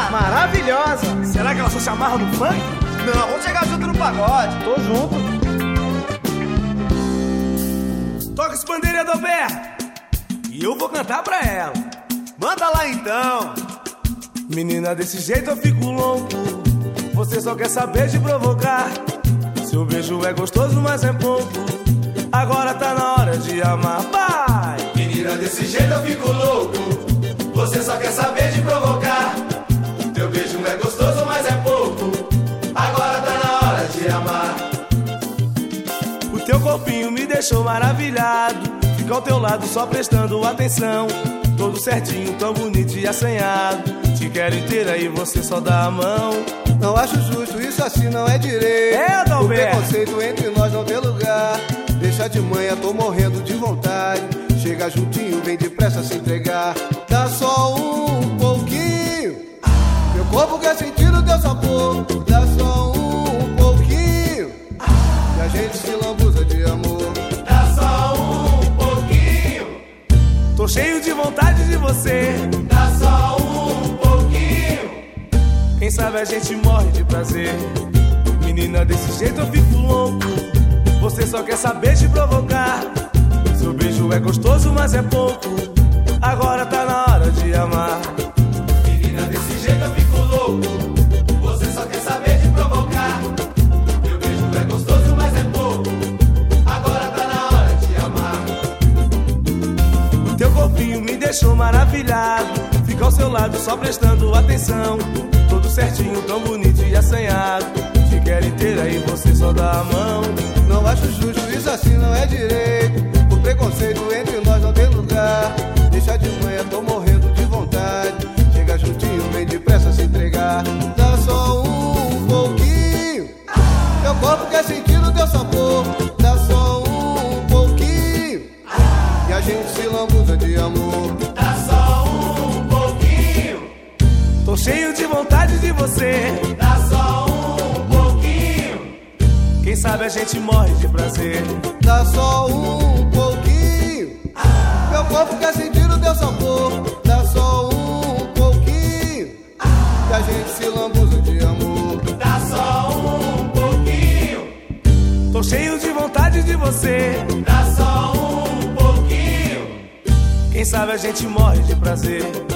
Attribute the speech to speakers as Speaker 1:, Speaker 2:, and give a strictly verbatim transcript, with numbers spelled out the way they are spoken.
Speaker 1: Maravilhosa!
Speaker 2: Será que ela só se amarra no funk?
Speaker 1: Não, vamos chegar junto no pagode.
Speaker 2: Tô junto. Toca esse bandeira, Adalberto, e eu vou cantar pra ela.
Speaker 1: Manda lá então.
Speaker 2: Menina, desse jeito eu fico louco. Você só quer saber de provocar. Seu beijo é gostoso, mas é pouco. Agora tá na hora de amar. Vai!
Speaker 3: Menina, desse jeito eu fico louco. Você só quer saber de provocar. Teu beijo é gostoso, mas é pouco. Agora tá na hora de amar.
Speaker 2: O teu corpinho me deixou maravilhado. Fica ao teu lado só prestando atenção. Todo certinho, tão bonito e assanhado. Te quero inteira e você só dá a mão.
Speaker 1: Não acho justo, isso assim não é direito.
Speaker 2: É, Adalberto.
Speaker 1: O preconceito entre nós não tem lugar. Deixa de manhã, tô morrendo de vontade. Chega juntinho, vem depressa se entregar. Dá só um pouquinho. Meu corpo quer sentir o teu sabor. Dá só um pouquinho. E a gente se lambuza de amor.
Speaker 3: Dá só um pouquinho.
Speaker 2: Tô cheio de vontade de você.
Speaker 3: Dá só um pouquinho.
Speaker 2: Quem sabe a gente morre de prazer. Menina, desse jeito eu fico louco. Você só quer saber de provocar. Seu beijo é gostoso, mas é pouco. Agora tá na hora de amar.
Speaker 3: Menina, desse jeito eu fico louco. Você só quer saber de provocar. Meu beijo é gostoso, mas é pouco. Agora tá na hora de amar.
Speaker 2: O teu corpinho me deixou maravilhado. Fica ao seu lado só prestando atenção. Todo certinho, tão bonito e assanhado. Te quero inteira e você só dá a mão.
Speaker 1: Não acho justo, isso assim não é direito. O preconceito entre nós não tem lugar. Deixa de manhã, tô morrendo de vontade. Chega juntinho, vem depressa se entregar. Dá só um pouquinho. Meu corpo quer sentir o teu sabor. Dá só um pouquinho. E a gente se lambuza de amor.
Speaker 3: Dá só um pouquinho.
Speaker 2: Tô cheio de vontade de você.
Speaker 3: Dá só um pouquinho.
Speaker 2: Quem sabe a gente morre de prazer.
Speaker 1: Dá só um pouquinho. Meu corpo quer sentir o teu sabor. Dá só um pouquinho. E a gente se lambuza de amor.
Speaker 3: Dá só um pouquinho.
Speaker 2: Tô cheio de vontade de você.
Speaker 3: Dá só um pouquinho.
Speaker 2: Quem sabe a gente morre de prazer.